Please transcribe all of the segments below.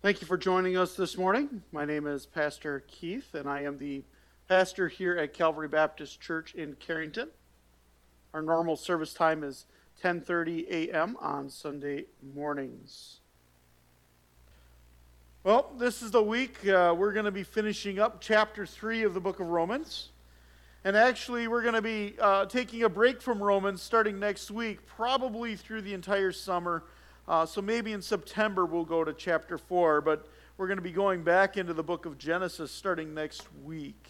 Thank you for joining us this morning. My name is Pastor Keith, and I am the pastor here at Calvary Baptist Church in Carrington. Our normal service time is 10:30 a.m. on Sunday mornings. Well, this is the week we're going to be finishing up chapter 3 of the book of Romans. And actually, we're going to be taking a break from Romans starting next week, probably through the entire summer. So maybe in September we'll go to chapter 4, but we're going to be going back into the book of Genesis starting next week.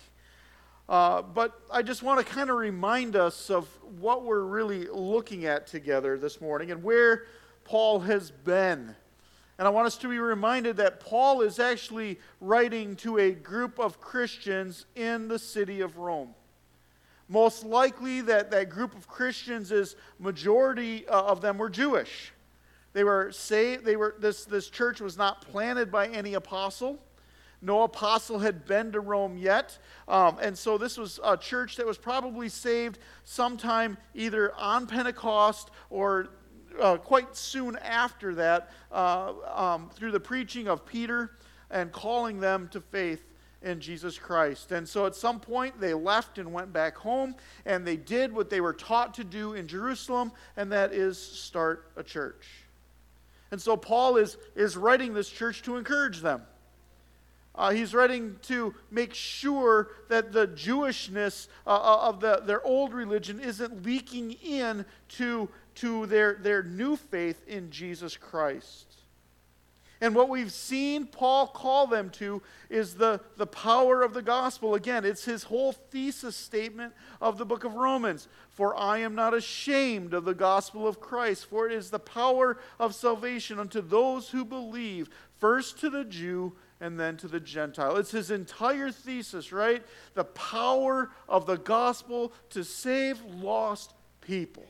But I just want to kind of remind us of what we're really looking at together this morning and where Paul has been. And I want us to be reminded that Paul is actually writing to a group of Christians in the city of Rome. Most likely that group of Christians is majority of them were Jewish. They were saved. This church was not planted by any apostle. No apostle had been to Rome yet. And so this was a church that was probably saved sometime either on Pentecost or quite soon after that through the preaching of Peter and calling them to faith in Jesus Christ. And so at some point they left and went back home, and they did what they were taught to do in Jerusalem, and that is start a church. And so Paul is writing this church to encourage them. He's writing to make sure that the Jewishness of their old religion isn't leaking in to their new faith in Jesus Christ. And what we've seen Paul call them to is the power of the gospel. Again, it's his whole thesis statement of the book of Romans. For I am not ashamed of the gospel of Christ, for it is the power of salvation unto those who believe, first to the Jew and then to the Gentile. It's his entire thesis, right? The power of the gospel to save lost people.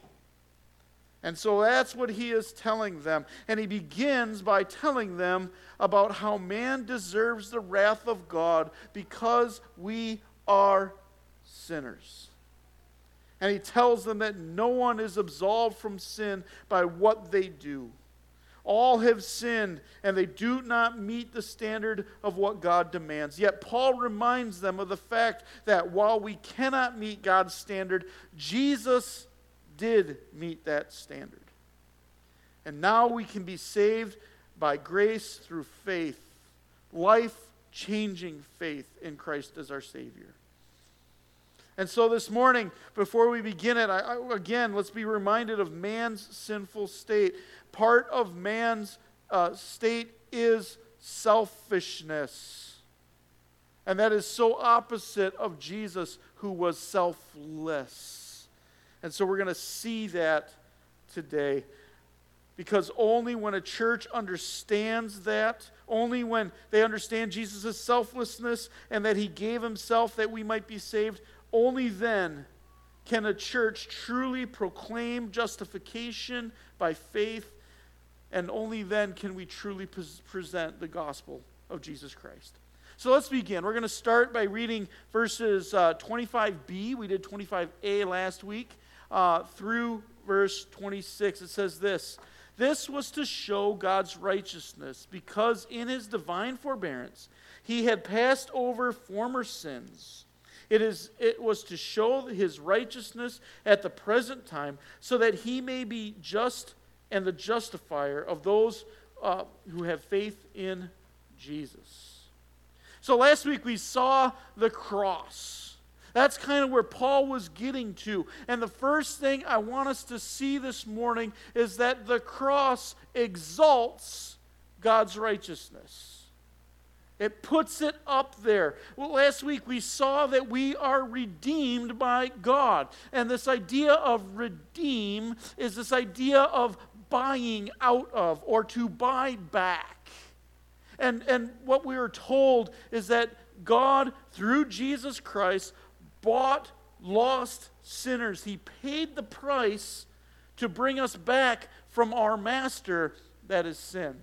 And so that's what he is telling them. And he begins by telling them about how man deserves the wrath of God because we are sinners. And he tells them that no one is absolved from sin by what they do. All have sinned, and they do not meet the standard of what God demands. Yet Paul reminds them of the fact that while we cannot meet God's standard, Jesus did meet that standard. And now we can be saved by grace through faith, life-changing faith in Christ as our Savior. And so this morning, before we begin it, again, let's be reminded of man's sinful state. Part of man's state is selfishness. And that is so opposite of Jesus, who was selfless. And so we're going to see that today. Because only when a church understands that, only when they understand Jesus' selflessness and that he gave himself that we might be saved, only then can a church truly proclaim justification by faith, and only then can we truly present the gospel of Jesus Christ. So let's begin. We're going to start by reading verses 25b. We did 25a last week. Through verse 26, it says this: This was to show God's righteousness, because in his divine forbearance he had passed over former sins. It was to show his righteousness at the present time, so that he may be just and the justifier of those who have faith in Jesus. So last week we saw the cross. That's kind of where Paul was getting to. And the first thing I want us to see this morning is that the cross exalts God's righteousness. It puts it up there. Well, last week we saw that we are redeemed by God. And this idea of redeem is this idea of buying out of, or to buy back. And what we are told is that God, through Jesus Christ, bought lost sinners. He paid the price to bring us back from our master, that is sin.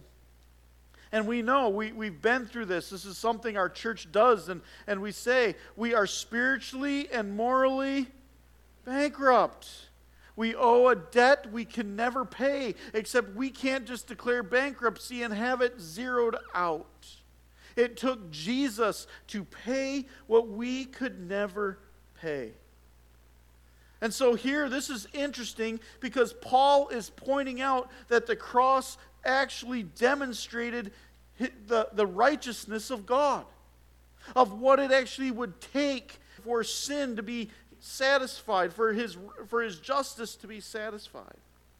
And we know, we've been through this. This is something our church does, and we say we are spiritually and morally bankrupt. We owe a debt we can never pay, except we can't just declare bankruptcy and have it zeroed out. It took Jesus to pay what we could never pay. And so here, this is interesting because Paul is pointing out that the cross actually demonstrated the righteousness of God, of what it actually would take for sin to be satisfied, for his justice to be satisfied.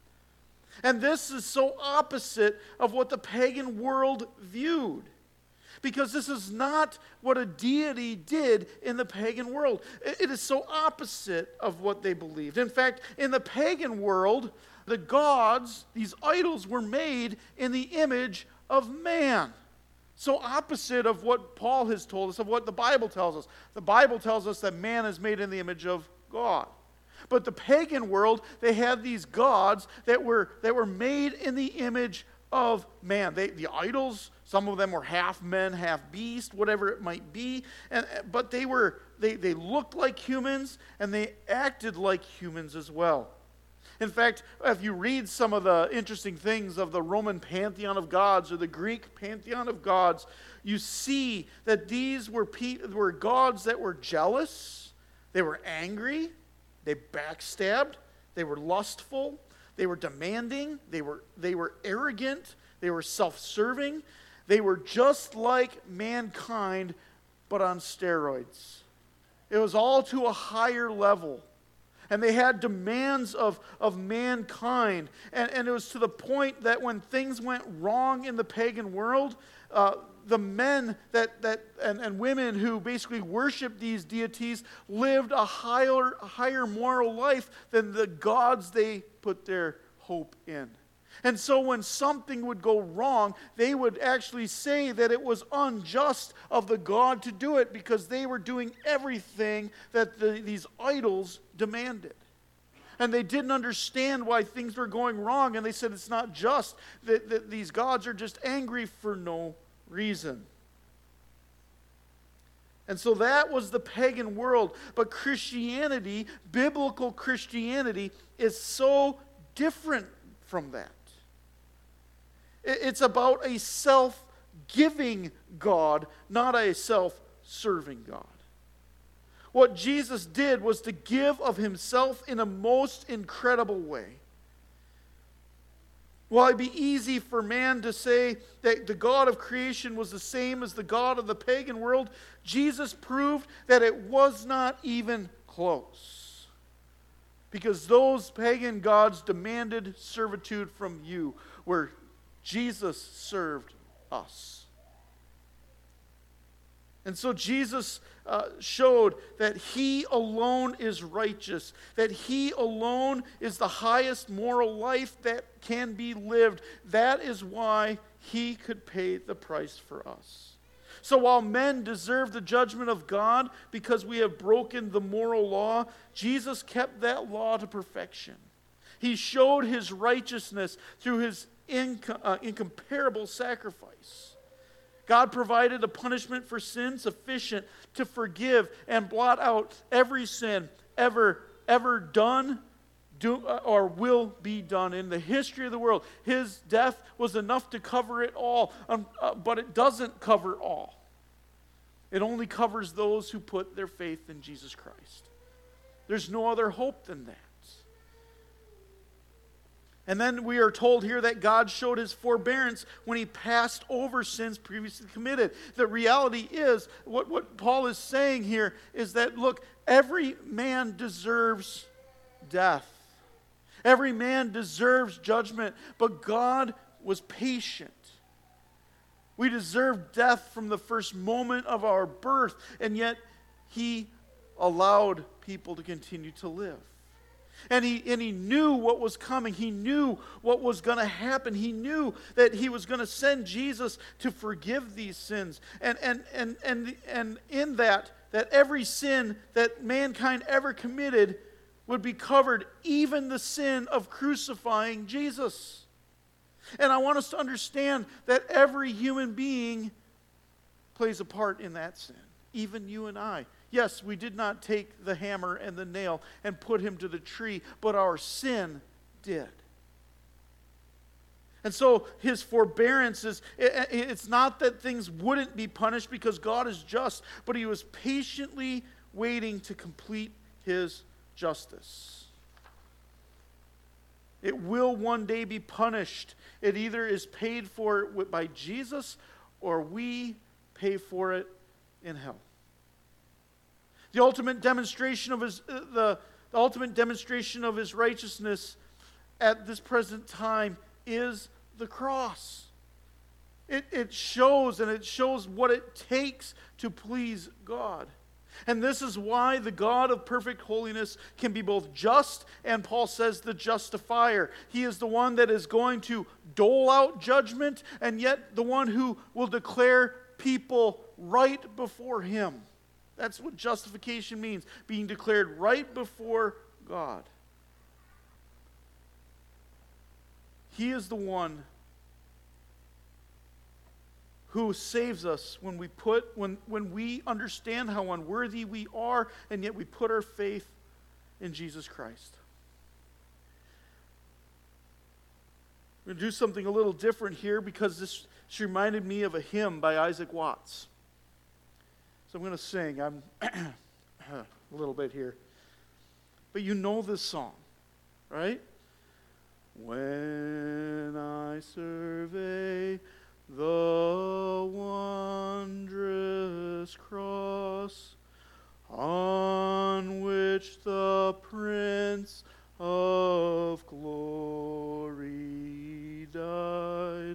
And this is so opposite of what the pagan world viewed. Because this is not what a deity did in the pagan world. It is so opposite of what they believed. In fact, in the pagan world, the gods, these idols, were made in the image of man. So opposite of what Paul has told us, of what the Bible tells us. The Bible tells us that man is made in the image of God. But the pagan world, they had these gods that were made in the image of man. The idols, some of them were half men, half beast, whatever it might be. But they looked like humans and they acted like humans as well. In fact, if you read some of the interesting things of the Roman pantheon of gods or the Greek pantheon of gods, you see that these were gods that were jealous, they were angry, they backstabbed, they were lustful, they were demanding, they were arrogant, they were self-serving. They were just like mankind, but on steroids. It was all to a higher level. And they had demands of mankind. And it was to the point that when things went wrong in the pagan world, the men and women who basically worshiped these deities lived a higher moral life than the gods they put their hope in. And so when something would go wrong, they would actually say that it was unjust of the god to do it because they were doing everything that these idols demanded. And they didn't understand why things were going wrong, and they said it's not just, that these gods are just angry for no reason. And so that was the pagan world. But Christianity, biblical Christianity, is so different from that. It's about a self-giving God, not a self-serving God. What Jesus did was to give of himself in a most incredible way. While it'd be easy for man to say that the God of creation was the same as the God of the pagan world, Jesus proved that it was not even close. Because those pagan gods demanded servitude from you, where Jesus served us. And so Jesus showed that he alone is righteous, that he alone is the highest moral life that can be lived. That is why he could pay the price for us. So while men deserve the judgment of God because we have broken the moral law, Jesus kept that law to perfection. He showed his righteousness through his incomparable sacrifice. God provided a punishment for sin sufficient to forgive and blot out every sin ever done or will be done in the history of the world. His death was enough to cover it all, but it doesn't cover all. It only covers those who put their faith in Jesus Christ. There's no other hope than that. And then we are told here that God showed his forbearance when he passed over sins previously committed. The reality is, what Paul is saying here is that, look, every man deserves death. Every man deserves judgment, but God was patient. We deserve death from the first moment of our birth, and yet he allowed people to continue to live. And he knew what was coming. He knew what was going to happen. He knew that he was going to send Jesus to forgive these sins. And in that every sin that mankind ever committed would be covered, even the sin of crucifying Jesus. And I want us to understand that every human being plays a part in that sin. even you and I. Yes, we did not take the hammer and the nail and put him to the tree, but our sin did. And so his forbearance it's not that things wouldn't be punished because God is just, but he was patiently waiting to complete his justice. It will one day be punished. It either is paid for by Jesus or we pay for it in hell. The ultimate demonstration of his righteousness at this present time is the cross. It shows what it takes to please God. And this is why the God of perfect holiness can be both just and, Paul says, the justifier. He is the one that is going to dole out judgment and yet the one who will declare people right before him. That's what justification means, being declared right before God. He is the one who saves us when we understand how unworthy we are, and yet we put our faith in Jesus Christ. We're going to do something a little different here because this reminded me of a hymn by Isaac Watts. So I'm going to sing. I'm a little bit here. But you know this song, right? When I survey the wondrous cross on which the Prince of Glory died,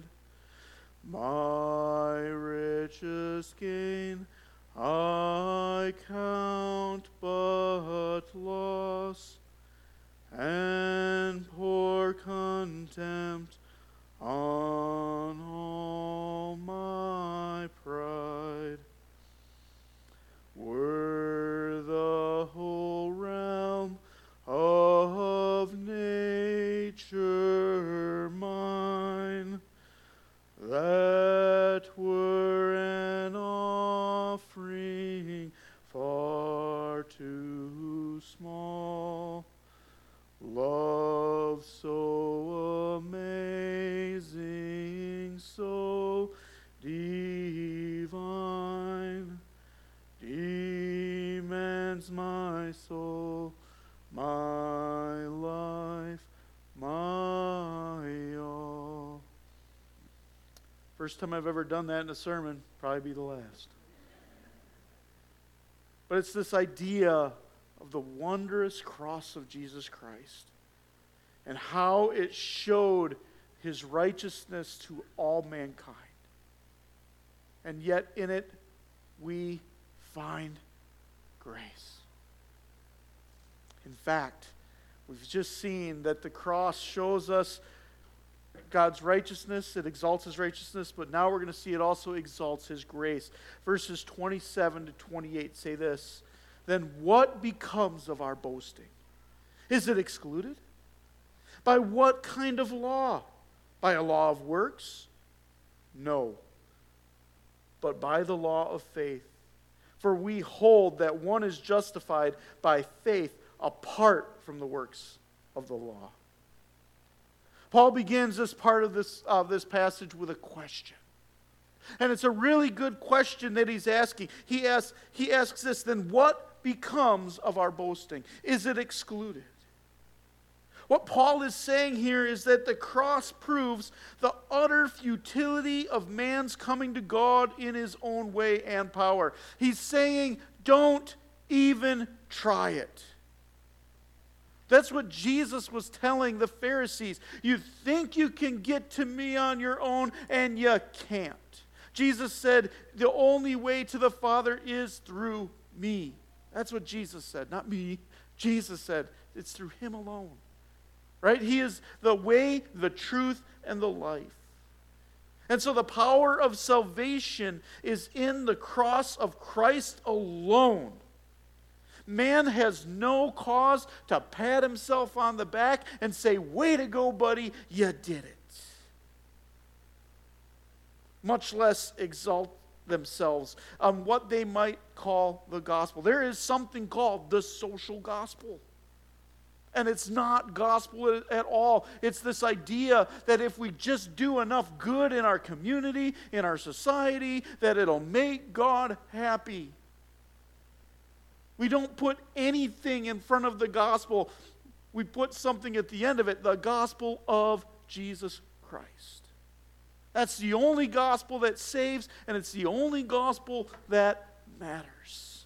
my richest gain I count but loss, and pour contempt on all my pride. Were the whole realm of nature mine, that were an offering far too small. Love so amazing, so divine, demands my soul, my life, my all. First time I've ever done that in a sermon, probably be the last. But it's this idea of the wondrous cross of Jesus Christ and how it showed his righteousness to all mankind. And yet in it we find grace. In fact, we've just seen that the cross shows us God's righteousness, it exalts his righteousness, but now we're going to see it also exalts his grace. Verses 27 to 28 say this: then what becomes of our boasting? Is it excluded? By what kind of law? By a law of works? No, but by the law of faith. For we hold that one is justified by faith apart from the works of the law. Paul begins this part of this passage with a question. And it's a really good question that he's asking. He asks this, then what becomes of our boasting? Is it excluded? What Paul is saying here is that the cross proves the utter futility of man's coming to God in his own way and power. He's saying, don't even try it. That's what Jesus was telling the Pharisees. You think you can get to me on your own, and you can't. Jesus said, the only way to the Father is through me. That's what Jesus said, not me. Jesus said, it's through him alone. Right? He is the way, the truth, and the life. And so the power of salvation is in the cross of Christ alone. Man has no cause to pat himself on the back and say, way to go, buddy, you did it. Much less exalt themselves on what they might call the gospel. There is something called the social gospel. And it's not gospel at all. It's this idea that if we just do enough good in our community, in our society, that it'll make God happy. We don't put anything in front of the gospel. We put something at the end of it, the gospel of Jesus Christ. That's the only gospel that saves, and it's the only gospel that matters.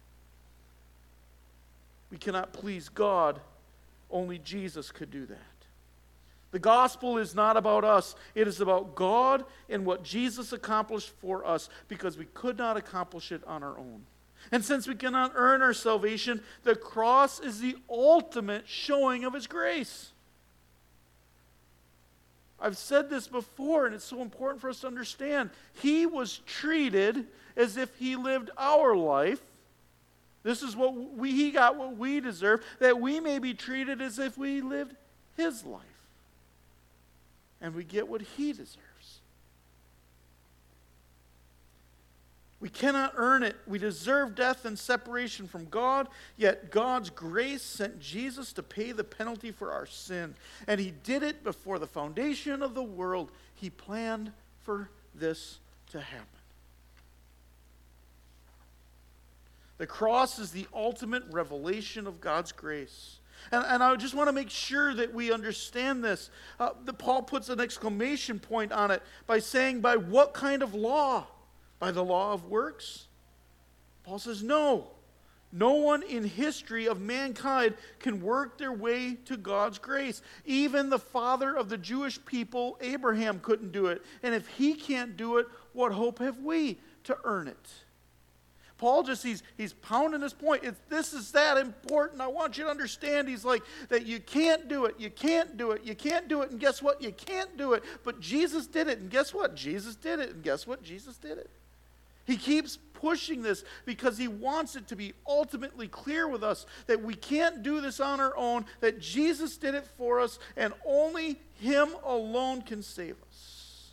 We cannot please God. Only Jesus could do that. The gospel is not about us. It is about God and what Jesus accomplished for us, because we could not accomplish it on our own. And since we cannot earn our salvation, the cross is the ultimate showing of His grace. I've said this before, and it's so important for us to understand. He was treated as if He lived our life. This is what He got what we deserve, that we may be treated as if we lived His life. And we get what He deserves. We cannot earn it. We deserve death and separation from God, yet God's grace sent Jesus to pay the penalty for our sin. And He did it before the foundation of the world. He planned for this to happen. The cross is the ultimate revelation of God's grace. And I just want to make sure that we understand this. Paul puts an exclamation point on it by saying, by what kind of law? By the law of works? Paul says, no. No one in history of mankind can work their way to God's grace. Even the father of the Jewish people, Abraham, couldn't do it. And if he can't do it, what hope have we to earn it? Paul he's pounding this point. This is that important. I want you to understand. He's like, that you can't do it. You can't do it. You can't do it. And guess what? You can't do it. But Jesus did it. And guess what? Jesus did it. And guess what? Jesus did it. He keeps pushing this because he wants it to be ultimately clear with us that we can't do this on our own, that Jesus did it for us, and only Him alone can save us.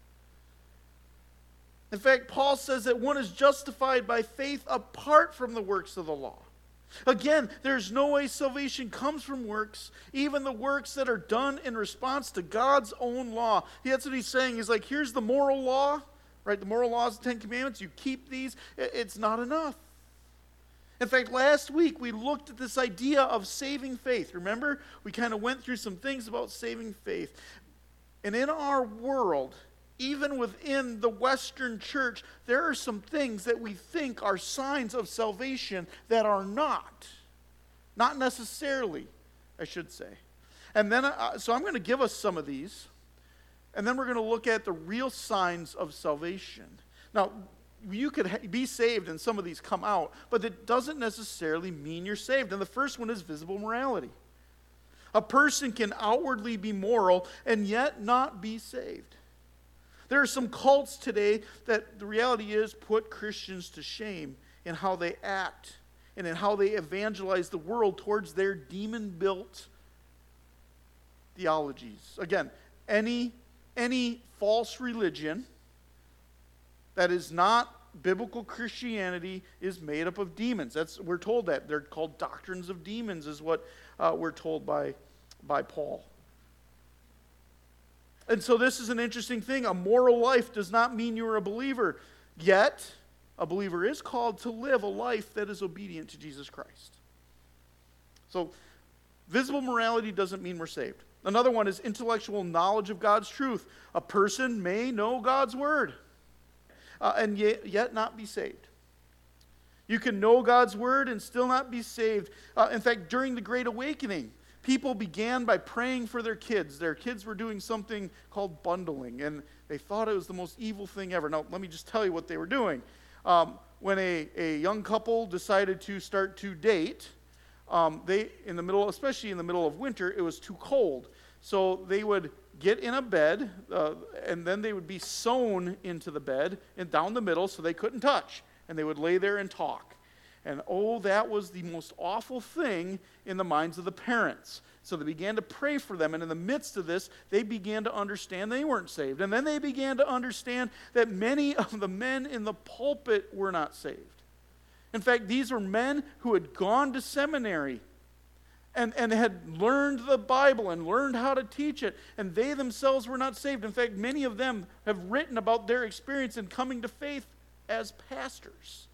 In fact, Paul says that one is justified by faith apart from the works of the law. Again, there's no way salvation comes from works, even the works that are done in response to God's own law. That's what he's saying. He's like, here's the moral law. Right, the moral laws, the Ten Commandments, you keep these, it's not enough. In fact, last week we looked at this idea of saving faith. Remember? We kind of went through some things about saving faith. And in our world, even within the Western church, there are some things that we think are signs of salvation that are not. Not necessarily, I should say. And then, so I'm going to give us some of these. And then we're going to look at the real signs of salvation. Now, you could be saved and some of these come out, but it doesn't necessarily mean you're saved. And the first one is visible morality. A person can outwardly be moral and yet not be saved. There are some cults today that the reality is put Christians to shame in how they act and in how they evangelize the world towards their demon-built theologies. Again, any false religion that is not biblical Christianity is made up of demons. We're told that. They're called doctrines of demons is what we're told by Paul. And so this is an interesting thing. A moral life does not mean you're a believer. Yet, a believer is called to live a life that is obedient to Jesus Christ. So, visible morality doesn't mean we're saved. Another one is intellectual knowledge of God's truth. A person may know God's word and yet not be saved. You can know God's word and still not be saved. In fact, during the Great Awakening, people began by praying for their kids. Their kids were doing something called bundling, and they thought it was the most evil thing ever. Now, let me just tell you what they were doing. When a young couple decided to start to date, especially in the middle of winter, it was too cold. So they would get in a bed, and then they would be sewn into the bed and down the middle so they couldn't touch. And they would lay there and talk. And oh, that was the most awful thing in the minds of the parents. So they began to pray for them, and in the midst of this, they began to understand they weren't saved. And then they began to understand that many of the men in the pulpit were not saved. In fact, these were men who had gone to seminary and had learned the Bible and learned how to teach it, and they themselves were not saved. In fact, many of them have written about their experience in coming to faith as pastors.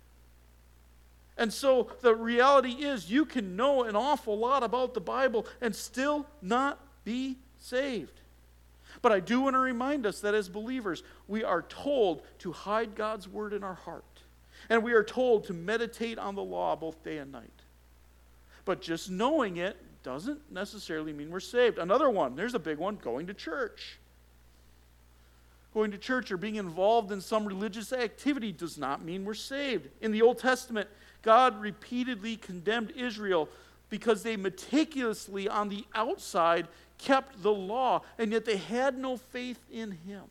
And so the reality is you can know an awful lot about the Bible and still not be saved. But I do want to remind us that as believers, we are told to hide God's word in our heart. And we are told to meditate on the law both day and night. But just knowing it doesn't necessarily mean we're saved. Another one, there's a big one, going to church. Going to church or being involved in some religious activity does not mean we're saved. In the Old Testament, God repeatedly condemned Israel because they meticulously on the outside kept the law, and yet they had no faith in Him.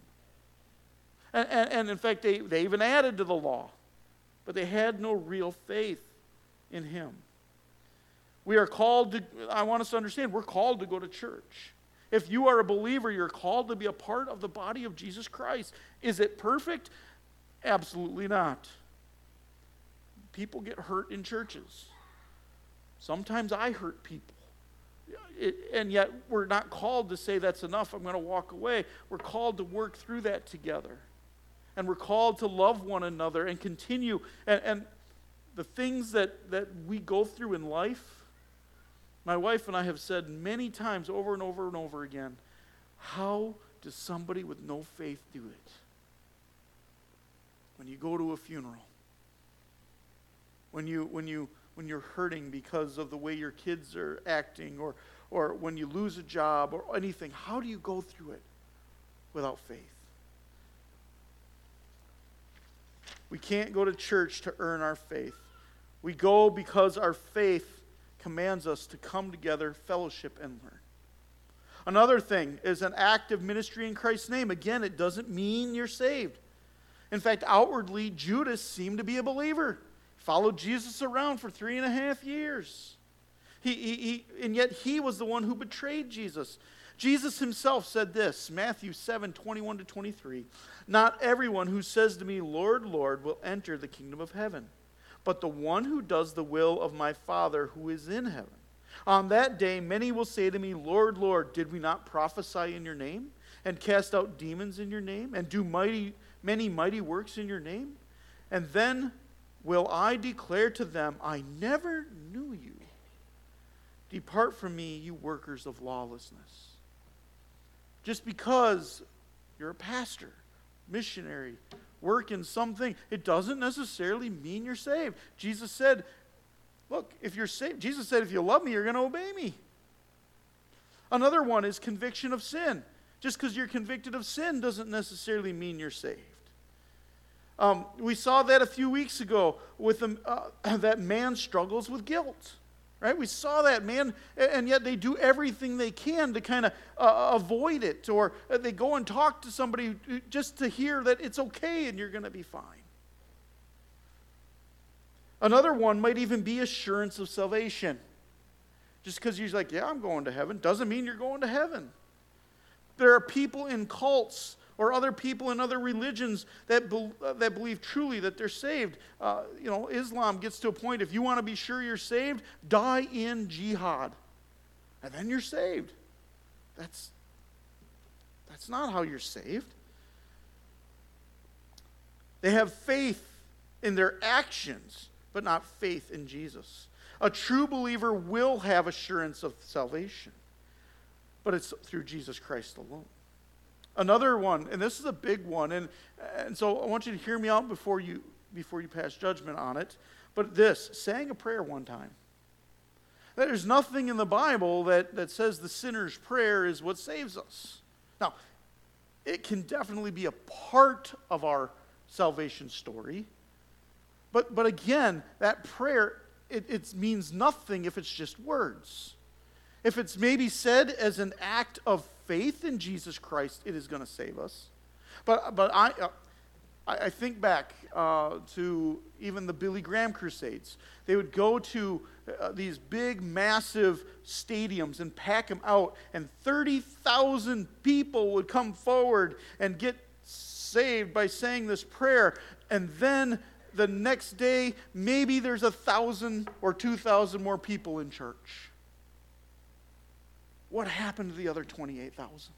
And in fact, they even added to the law, but they had no real faith in Him. We are called to, I want us to understand, we're called to go to church. If you are a believer, you're called to be a part of the body of Jesus Christ. Is it perfect? Absolutely not. People get hurt in churches. Sometimes I hurt people. And yet we're not called to say that's enough, I'm going to walk away. We're called to work through that together. And we're called to love one another and continue. And the things that we go through in life, my wife and I have said many times over and over and over again, how does somebody with no faith do it? When you go to a funeral, when you're hurting because of the way your kids are acting, or when you lose a job or anything, how do you go through it without faith? We can't go to church to earn our faith. We go because our faith commands us to come together, fellowship, and learn. Another thing is an act of ministry in Christ's name. Again, it doesn't mean you're saved. In fact, outwardly, Judas seemed to be a believer. Followed Jesus around for 3.5 years. And yet he was the one who betrayed Jesus. Jesus himself said this, Matthew 7:21-23, "Not everyone who says to me, 'Lord, Lord,' will enter the kingdom of heaven, but the one who does the will of my Father who is in heaven. On that day many will say to me, 'Lord, Lord, did we not prophesy in your name, and cast out demons in your name, and do many mighty works in your name?' And then will I declare to them, 'I never knew you. Depart from me, you workers of lawlessness.'" Just because you're a pastor, missionary, work in something, it doesn't necessarily mean you're saved. Jesus said, look, if you're saved, Jesus said, if you love me, you're going to obey me. Another one is conviction of sin. Just because you're convicted of sin doesn't necessarily mean you're saved. We saw that a few weeks ago with that man struggles with guilt. Right? We saw that man, and yet they do everything they can to kind of avoid it, or they go and talk to somebody just to hear that it's okay and you're going to be fine. Another one might even be assurance of salvation. Just because you're like, yeah, I'm going to heaven, doesn't mean you're going to heaven. There are people in cults or other people in other religions that believe truly that they're saved. Islam gets to a point, if you want to be sure you're saved, die in jihad. And then you're saved. That's not how you're saved. They have faith in their actions, but not faith in Jesus. A true believer will have assurance of salvation, but it's through Jesus Christ alone. Another one, and this is a big one, and so I want you to hear me out before you pass judgment on it, but this, saying a prayer one time. There's nothing in the Bible that says the sinner's prayer is what saves us. Now, it can definitely be a part of our salvation story, but again, that prayer, it means nothing if it's just words. If it's maybe said as an act of faith in Jesus Christ, it is going to save us. But I think back to even the Billy Graham Crusades. They would go to these big, massive stadiums and pack them out, and 30,000 people would come forward and get saved by saying this prayer. And then the next day, maybe there's 1,000 or 2,000 more people in church. What happened to the other 28,000?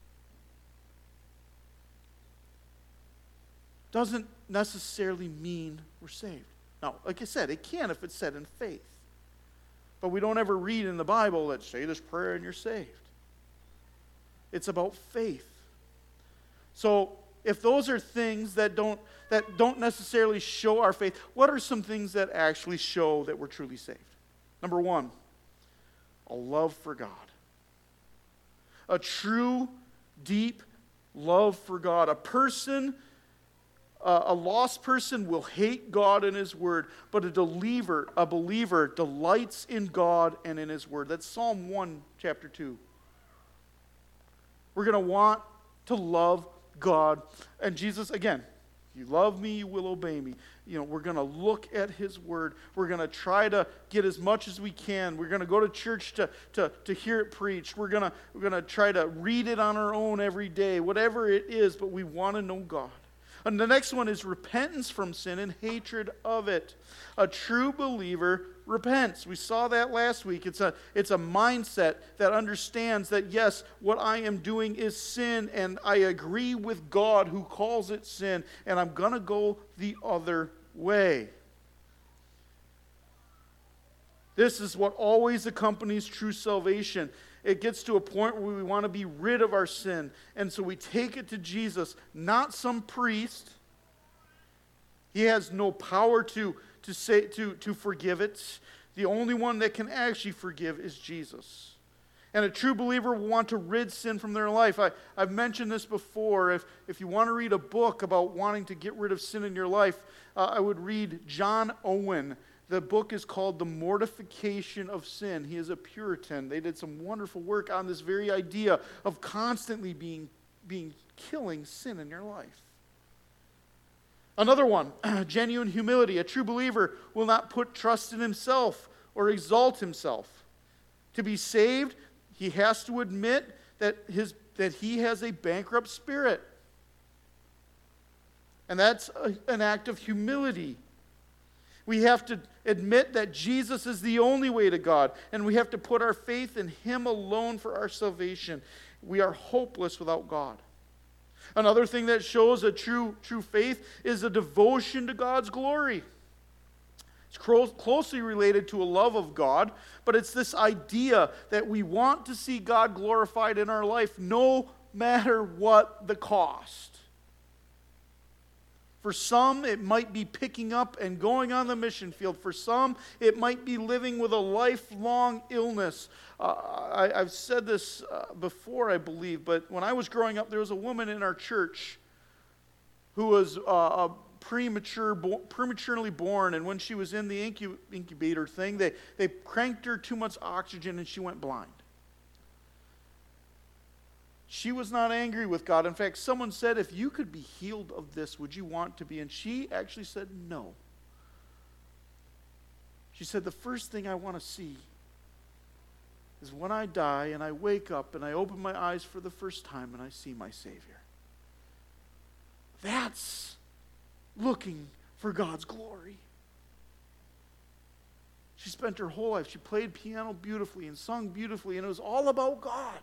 Doesn't necessarily mean we're saved. Now, like I said, it can if it's said in faith. But we don't ever read in the Bible that say this prayer and you're saved. It's about faith. So if those are things that don't necessarily show our faith, what are some things that actually show that we're truly saved? Number one, a love for God. A true, deep love for God. A lost person will hate God and His Word, but a believer delights in God and in His Word. That's Psalm 1, chapter 2. We're going to want to love God. And Jesus, again, you love me, you will obey me. We're going to look at His Word. We're going to try to get as much as we can. We're going to go to church to hear it preached. We're going to try to read it on our own every day, whatever it is, but we want to know God. And the next one is repentance from sin and hatred of it. A true believer repents. We saw that last week. It's a mindset that understands that, yes, what I am doing is sin, and I agree with God who calls it sin, and I'm going to go the other way. This is what always accompanies true salvation. It gets to a point where we want to be rid of our sin. And so we take it to Jesus, not some priest. He has no power to forgive it. The only one that can actually forgive is Jesus. And a true believer will want to rid sin from their life. I've mentioned this before. If you want to read a book about wanting to get rid of sin in your life, I would read John Owen. The book is called The Mortification of Sin. He is a Puritan. They did some wonderful work on this very idea of constantly killing sin in your life. Another one, genuine humility. A true believer will not put trust in himself or exalt himself. To be saved, he has to admit that he has a bankrupt spirit. And that's an act of humility. We have to admit that Jesus is the only way to God, and we have to put our faith in Him alone for our salvation. We are hopeless without God. Another thing that shows a true faith is a devotion to God's glory. It's closely related to a love of God, but it's this idea that we want to see God glorified in our life no matter what the cost. For some, it might be picking up and going on the mission field. For some, it might be living with a lifelong illness. I've said this before, I believe, but when I was growing up, there was a woman in our church who was prematurely born, and when she was in the incubator thing, they cranked her too much oxygen and she went blind. She was not angry with God. In fact, someone said, if you could be healed of this, would you want to be? And she actually said no. She said, the first thing I want to see is when I die and I wake up and I open my eyes for the first time and I see my Savior. That's looking for God's glory. She spent her whole life, she played piano beautifully and sung beautifully, and it was all about God.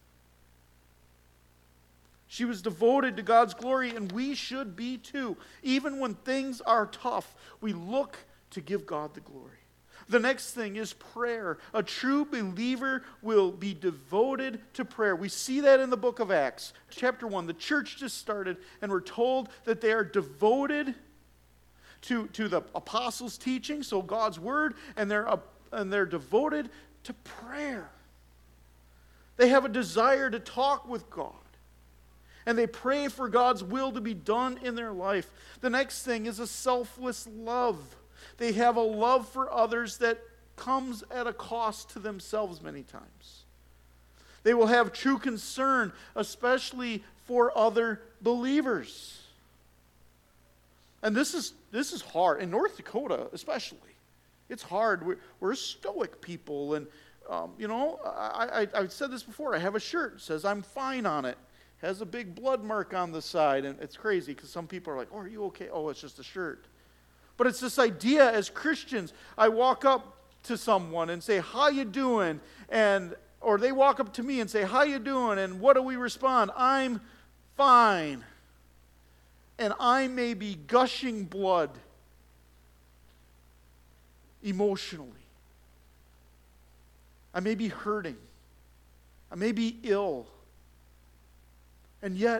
She was devoted to God's glory, and we should be too. Even when things are tough, we look to give God the glory. The next thing is prayer. A true believer will be devoted to prayer. We see that in the book of Acts. Chapter 1, the church just started, and we're told that they are devoted to the apostles' teaching, so God's word, and they're devoted to prayer. They have a desire to talk with God. And they pray for God's will to be done in their life. The next thing is a selfless love. They have a love for others that comes at a cost to themselves many times. They will have true concern, especially for other believers. And this is hard. In North Dakota especially. It's hard. We're stoic people. And, I've said this before. I have a shirt that says I'm fine on it. Has a big blood mark on the side. And it's crazy because some people are like, oh, are you okay? Oh, it's just a shirt. But it's this idea as Christians. I walk up to someone and say, how you doing? Or they walk up to me and say, how you doing? And what do we respond? I'm fine. And I may be gushing blood emotionally. I may be hurting. I may be ill. And yet,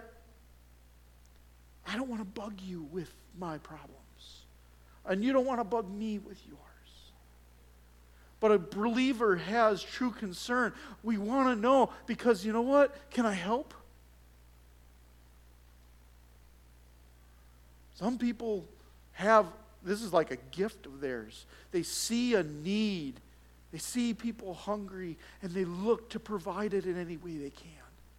I don't want to bug you with my problems. And you don't want to bug me with yours. But a believer has true concern. We want to know because you know what? Can I help? Some people have, this is like a gift of theirs. They see a need. They see people hungry and they look to provide it in any way they can.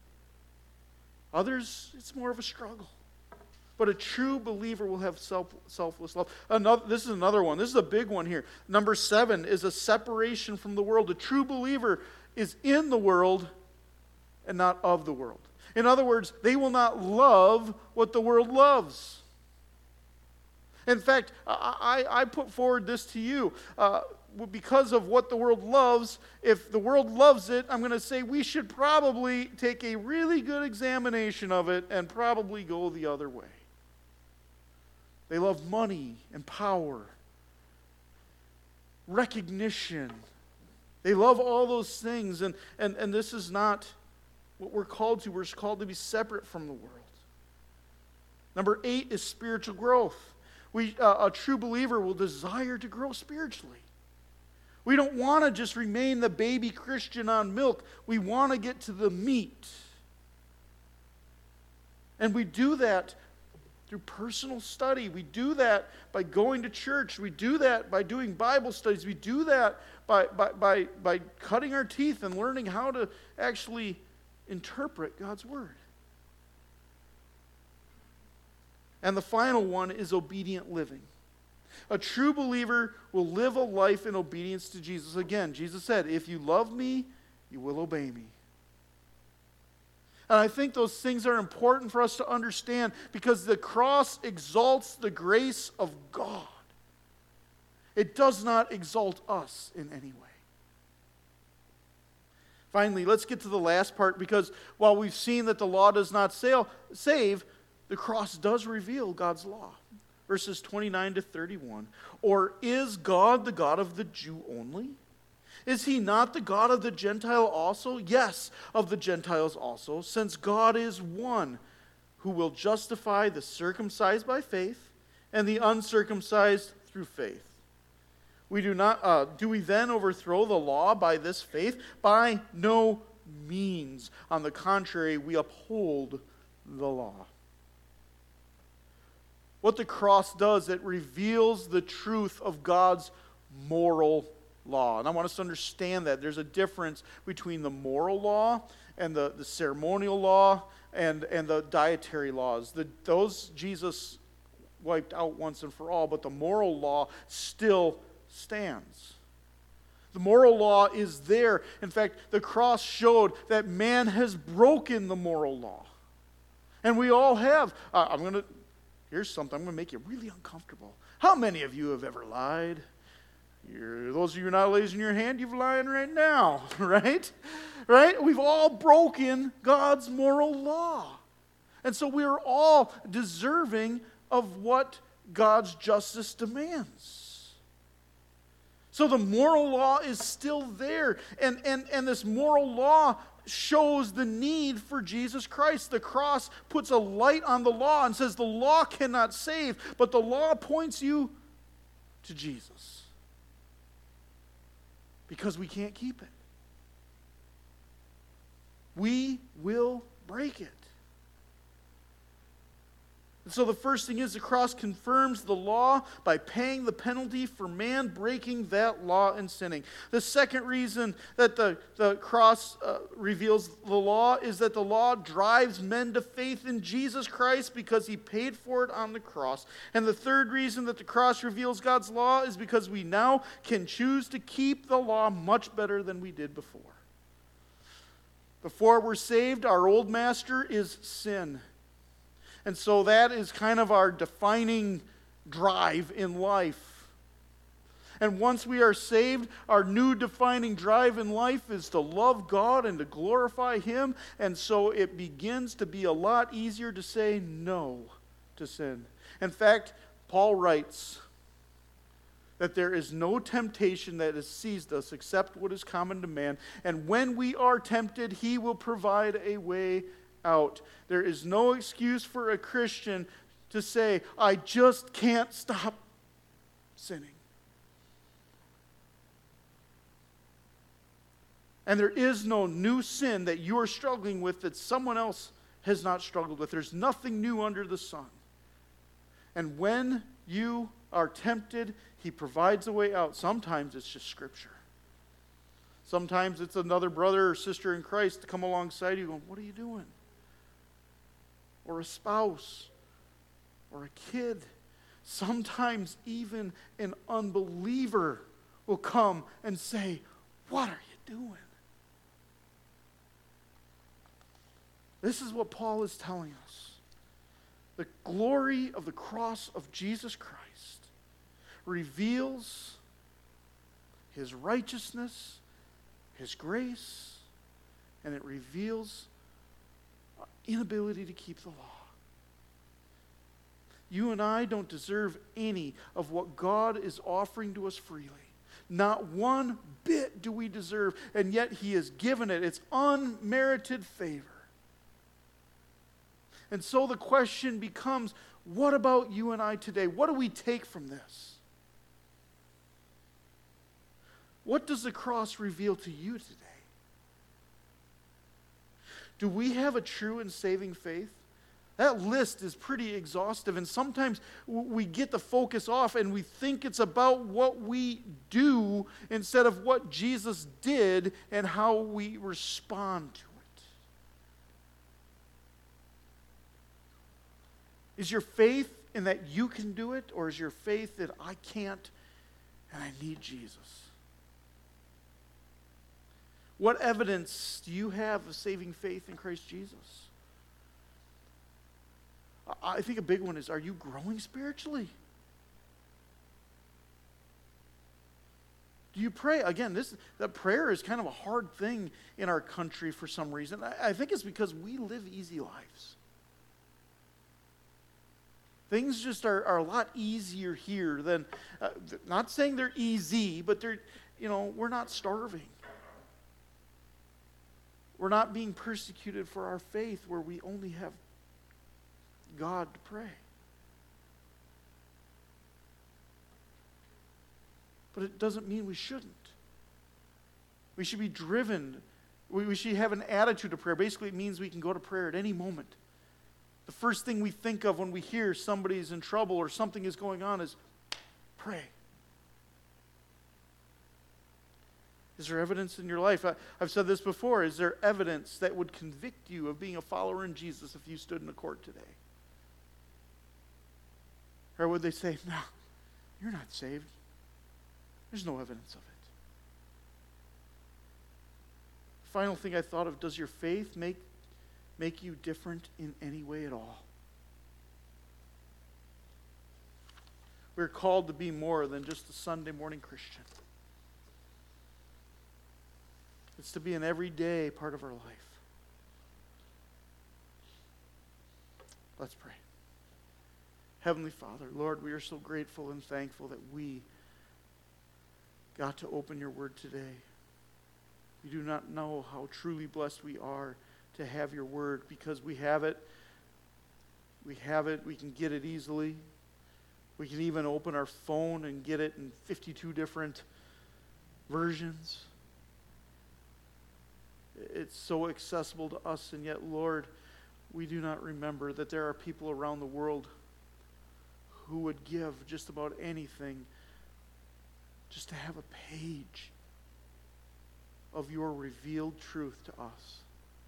Others, it's more of a struggle. But a true believer will have selfless love. This is another one. This is a big one here. Number 7 is a separation from the world. A true believer is in the world and not of the world. In other words, they will not love what the world loves. In fact, I put forward this to you. Because of what the world loves, if the world loves it, I'm going to say we should probably take a really good examination of it and probably go the other way. They love money and power, recognition. They love all those things, and this is not what we're called to. We're called to be separate from the world. Number 8 is spiritual growth. A true believer will desire to grow spiritually. We don't want to just remain the baby Christian on milk. We want to get to the meat. And we do that through personal study. We do that by going to church. We do that by doing Bible studies. We do that by cutting our teeth and learning how to actually interpret God's Word. And the final one is obedient living. A true believer will live a life in obedience to Jesus. Again, Jesus said, if you love me, you will obey me. And I think those things are important for us to understand because the cross exalts the grace of God. It does not exalt us in any way. Finally, let's get to the last part because while we've seen that the law does not save, the cross does reveal God's law. Verses 29 to 31. Or is God the God of the Jew only? Is he not the God of the Gentile also? Yes, of the Gentiles also, since God is one who will justify the circumcised by faith and the uncircumcised through faith. Do we then overthrow the law by this faith? By no means. On the contrary, we uphold the law. What the cross does, it reveals the truth of God's moral law. And I want us to understand that there's a difference between the moral law and the ceremonial law and the dietary laws. Those Jesus wiped out once and for all, but the moral law still stands. The moral law is there. In fact, the cross showed that man has broken the moral law. And we all have. Here's something, I'm going to make you really uncomfortable. How many of you have ever lied? Those of you who are not raising your hand, you're lying right now, right? Right? We've all broken God's moral law. And so we're all deserving of what God's justice demands. So the moral law is still there. And this moral law shows the need for Jesus Christ. The cross puts a light on the law and says the law cannot save, but the law points you to Jesus. Because we can't keep it. We will break it. And so the first thing is the cross confirms the law by paying the penalty for man breaking that law and sinning. The second reason that the cross reveals the law is that the law drives men to faith in Jesus Christ because he paid for it on the cross. And the third reason that the cross reveals God's law is because we now can choose to keep the law much better than we did before. Before we're saved, our old master is sin. And so that is kind of our defining drive in life. And once we are saved, our new defining drive in life is to love God and to glorify Him. And so it begins to be a lot easier to say no to sin. In fact, Paul writes that there is no temptation that has seized us except what is common to man. And when we are tempted, He will provide a way out. There is no excuse for a Christian to say, I just can't stop sinning. And there is no new sin that you are struggling with that someone else has not struggled with. There's nothing new under the sun. And when you are tempted, He provides a way out. Sometimes it's just Scripture. Sometimes it's another brother or sister in Christ to come alongside you going, what are you doing? Or a spouse, or a kid. Sometimes even an unbeliever will come and say, what are you doing? This is what Paul is telling us. The glory of the cross of Jesus Christ reveals His righteousness, His grace, and it reveals our inability to keep the law. You and I don't deserve any of what God is offering to us freely. Not one bit do we deserve, and yet He has given it. It's unmerited favor. And so the question becomes, what about you and I today? What do we take from this? What does the cross reveal to you today? Do we have a true and saving faith? That list is pretty exhaustive, and sometimes we get the focus off and we think it's about what we do instead of what Jesus did and how we respond to it. Is your faith in that you can do it, or is your faith that I can't and I need Jesus? What evidence do you have of saving faith in Christ Jesus? I think a big one is, are you growing spiritually? Do you pray? Again, that prayer is kind of a hard thing in our country for some reason. I think it's because we live easy lives. Things just are a lot easier here than, not saying they're easy, but they're, we're not starving. We're not being persecuted for our faith where we only have God to pray. But it doesn't mean we shouldn't. We should be driven. We should have an attitude of prayer. Basically, it means we can go to prayer at any moment. The first thing we think of when we hear somebody's in trouble or something is going on is pray. Is there evidence in your life? I've said this before. Is there evidence that would convict you of being a follower in Jesus if you stood in a court today? Or would they say, no, you're not saved? There's no evidence of it. Final thing I thought of, does your faith make you different in any way at all? We're called to be more than just a Sunday morning Christian. It's to be an everyday part of our life. Let's pray. Heavenly Father, Lord, we are so grateful and thankful that we got to open your word today. We do not know how truly blessed we are to have your word because we have it. We can get it easily. We can even open our phone and get it in 52 different versions. It's so accessible to us, and yet, Lord, we do not remember that there are people around the world who would give just about anything just to have a page of your revealed truth to us.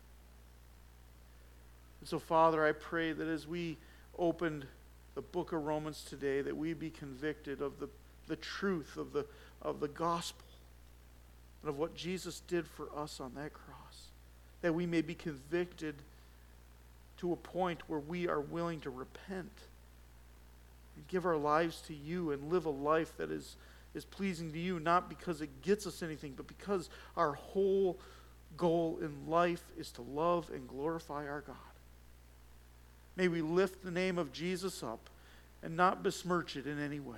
And so, Father, I pray that as we opened the book of Romans today, that we be convicted of the truth of the gospel and of what Jesus did for us on that cross. That we may be convicted to a point where we are willing to repent and give our lives to you and live a life that is pleasing to you, not because it gets us anything, but because our whole goal in life is to love and glorify our God. May we lift the name of Jesus up and not besmirch it in any way.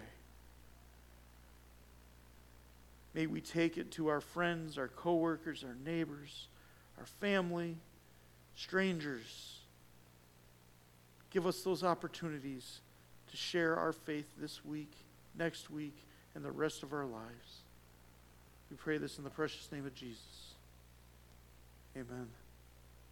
May we take it to our friends, our coworkers, our neighbors, our family, strangers. Give us those opportunities to share our faith this week, next week, and the rest of our lives. We pray this in the precious name of Jesus. Amen.